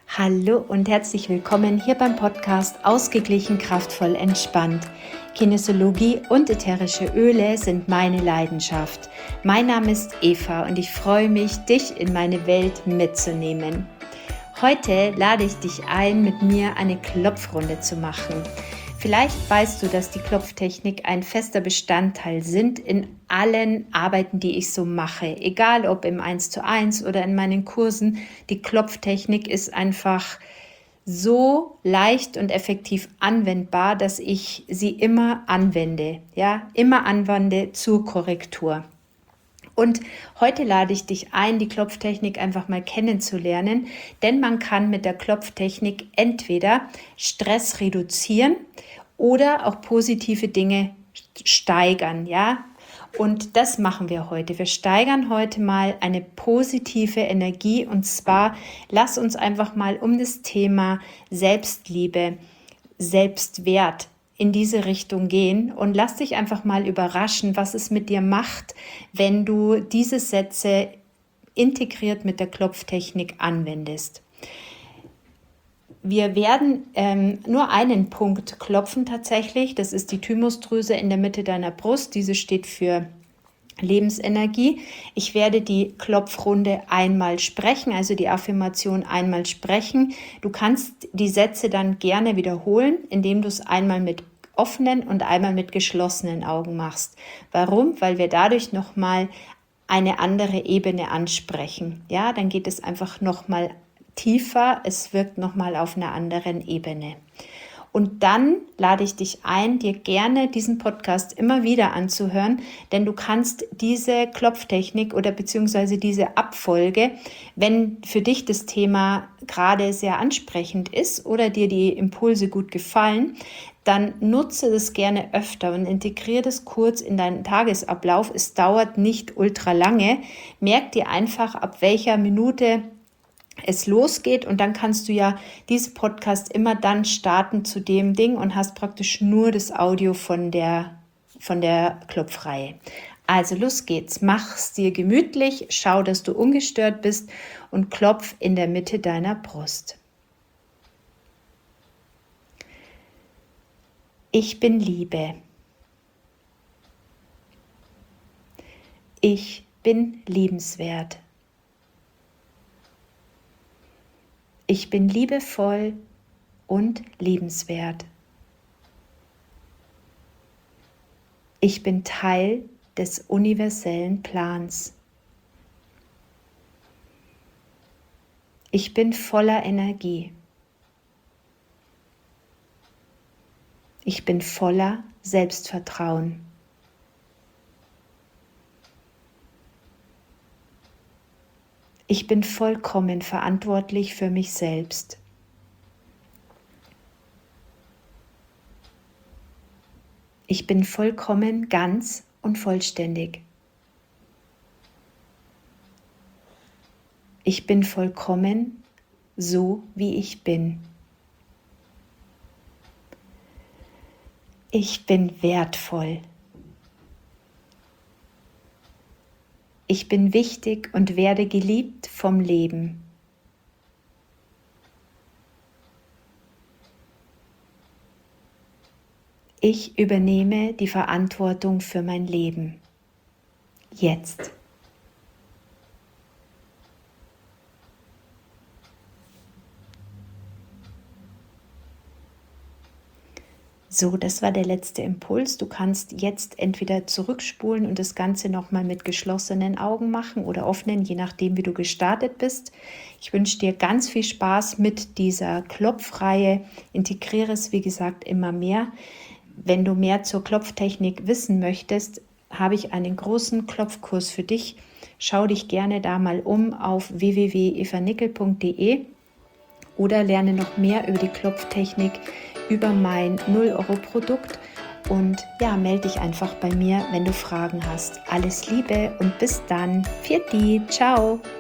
Hallo und herzlich willkommen hier beim Podcast Ausgeglichen, kraftvoll, entspannt. Kinesiologie und ätherische Öle sind meine Leidenschaft. Mein Name ist Eva und ich freue mich, dich in meine Welt mitzunehmen. Heute lade ich dich ein, mit mir eine Klopfrunde zu machen. Vielleicht weißt du, dass die Klopftechnik ein fester Bestandteil sind in allen Arbeiten, die ich so mache. Egal ob im 1:1 oder in meinen Kursen, die Klopftechnik ist einfach so leicht und effektiv anwendbar, dass ich sie immer anwende. Immer anwende zur Korrektur. Und heute lade ich dich ein, die Klopftechnik einfach mal kennenzulernen, denn man kann mit der Klopftechnik entweder Stress reduzieren oder auch positive Dinge steigern, ja? Und das machen wir heute. Wir steigern heute mal eine positive Energie, und zwar lass uns einfach mal um das Thema Selbstliebe, Selbstwert in diese Richtung gehen und lass dich einfach mal überraschen, was es mit dir macht, wenn du diese Sätze integriert mit der Klopftechnik anwendest. Wir werden nur einen Punkt klopfen tatsächlich, das ist die Thymusdrüse in der Mitte deiner Brust, diese steht für Lebensenergie. Ich werde die Klopfrunde einmal sprechen, also die Affirmation einmal sprechen. Du kannst die Sätze dann gerne wiederholen, indem du es einmal mit offenen und einmal mit geschlossenen Augen machst. Warum? Weil wir dadurch nochmal eine andere Ebene ansprechen. Ja, dann geht es einfach nochmal tiefer, es wirkt nochmal auf einer anderen Ebene. Und dann lade ich dich ein, dir gerne diesen Podcast immer wieder anzuhören, denn du kannst diese Klopftechnik oder beziehungsweise diese Abfolge, wenn für dich das Thema gerade sehr ansprechend ist oder dir die Impulse gut gefallen, dann nutze das gerne öfter und integriere das kurz in deinen Tagesablauf. Es dauert nicht ultra lange. Merk dir einfach, ab welcher Minute es losgeht, und dann kannst du ja diesen Podcast immer dann starten zu dem Ding und hast praktisch nur das Audio von der Klopfreihe. Also los geht's, mach's dir gemütlich, schau, dass du ungestört bist und klopf in der Mitte deiner Brust. Ich bin Liebe. Ich bin liebenswert. Ich bin liebevoll und liebenswert. Ich bin Teil des universellen Plans. Ich bin voller Energie. Ich bin voller Selbstvertrauen. Ich bin vollkommen verantwortlich für mich selbst. Ich bin vollkommen ganz und vollständig. Ich bin vollkommen so, wie ich bin. Ich bin wertvoll. Ich bin wichtig und werde geliebt vom Leben. Ich übernehme die Verantwortung für mein Leben. Jetzt. So, das war der letzte Impuls. Du kannst jetzt entweder zurückspulen und das Ganze nochmal mit geschlossenen Augen machen oder offenen, je nachdem, wie du gestartet bist. Ich wünsche dir ganz viel Spaß mit dieser Klopfreihe. Integriere es, wie gesagt, immer mehr. Wenn du mehr zur Klopftechnik wissen möchtest, habe ich einen großen Klopfkurs für dich. Schau dich gerne da mal um auf www.evanickel.de oder lerne noch mehr über die Klopftechnik über mein 0-Euro-Produkt und ja, melde dich einfach bei mir, wenn du Fragen hast. Alles Liebe und bis dann. Pfiat, ciao!